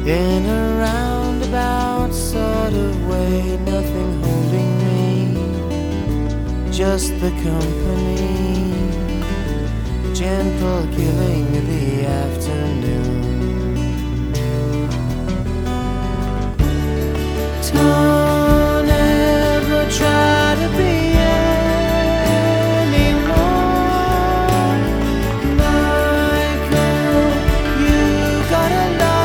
In a roundabout sort of way, nothing holding me, just the company, gentle killing of the afternoon.